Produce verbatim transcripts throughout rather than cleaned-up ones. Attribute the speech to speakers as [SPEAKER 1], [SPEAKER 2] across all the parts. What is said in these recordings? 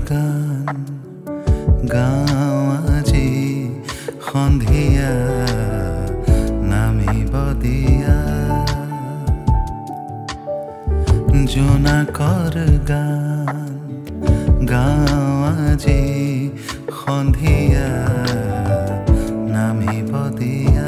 [SPEAKER 1] গান গাওঁ আজি সন্ধিয়া নামিব দিয়া জোনাকৰ গান গাওঁ আজি সন্ধিয়া নামিব দিয়া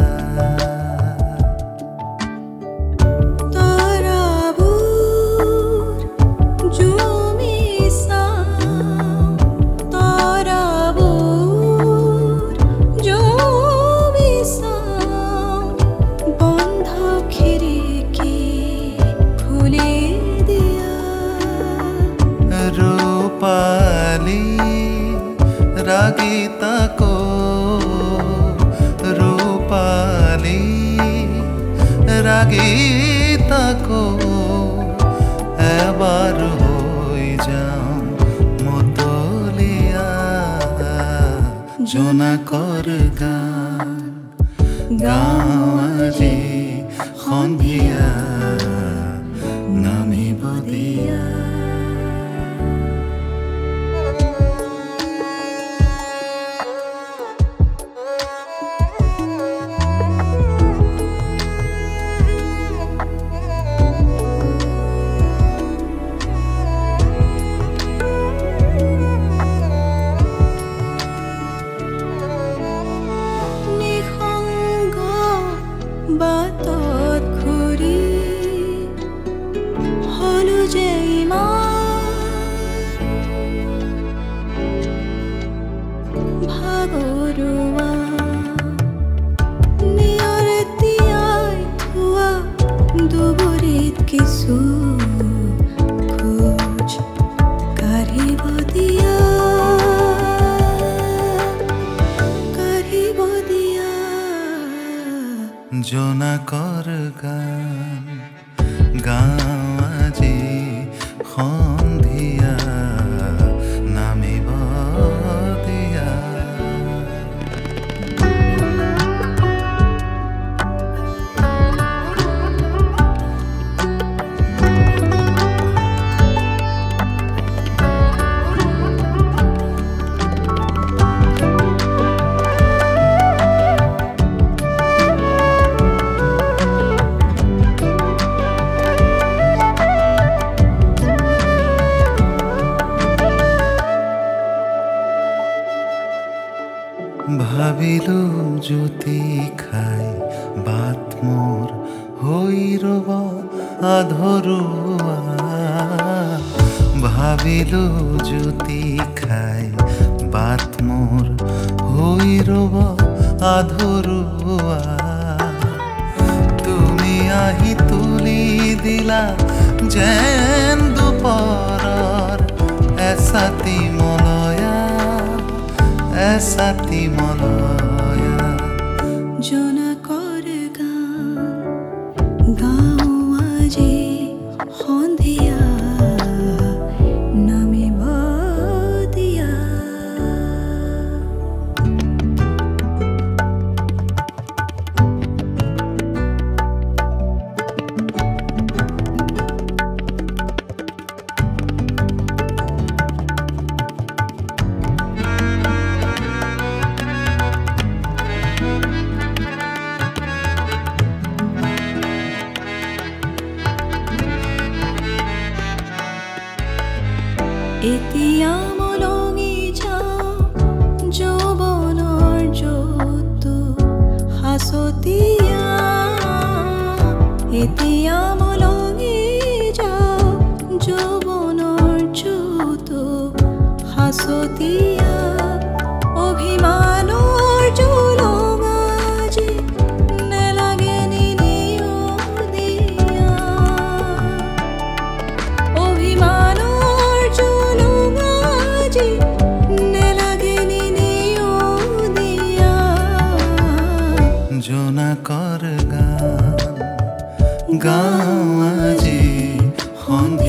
[SPEAKER 1] रूपाली रागीता को रूपाली रागीता को एबार होई जाऊं मतलिया জোনাকৰ গান গাওঁ আজি সন্ধিয়া নামিব দিয়া বাটত ঘূৰি হলো যে ভাগৰুৱা নিয়ৰে তিয়াই থোৱা দুবৰিত কিছু খোজ কাঢ়িব দিয়া কাঢ়িব দিয়া জোনাকৰ গান গাওঁ আজি সন্ধিয়া নামিব দিয়া ভাবিলো জ্যোতি খাই বাট মোৰ হৈ ৰব আধৰুৱা ভাবিলো জ্যোতি খাই বাট মোৰ হৈ ৰব আধৰুৱা তুমি আহি তুলি দিলা যেন দুপৰৰ এছাতি মলয়া এছাতি মলয়া জোনাকৰ গান গাওঁ আজি সন্ধিয়া নামিব দিয়া এতিয়া মলঙি যাওঁ যৌৱনৰ যৌতু সাঁচতীয়া এতিয়া মলঙি যাওঁ যৌৱনৰ যৌতু সাঁচতীয়া অভিমানৰ জোলঙা যে নেলাগে নিনিও দিয়া অভিমানৰ জোনাকৰ গান গাওঁ আজি